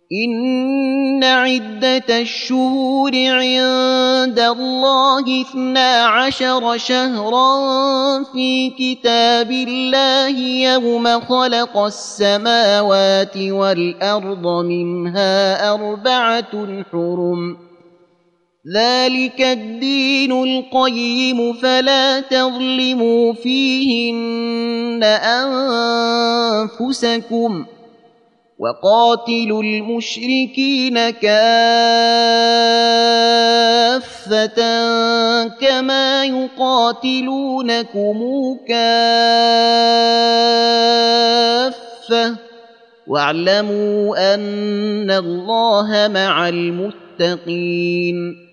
إن عدة الشهور عند الله 12 شهرا في كتاب الله يوم خلق السماوات والأرض منها 4 حرم ذلك الدين القيم فلا تظلموا فيهن أنفسكم وقاتلوا المشركين كافة كما يقاتلونكم كافة واعلموا أن الله مع المتقين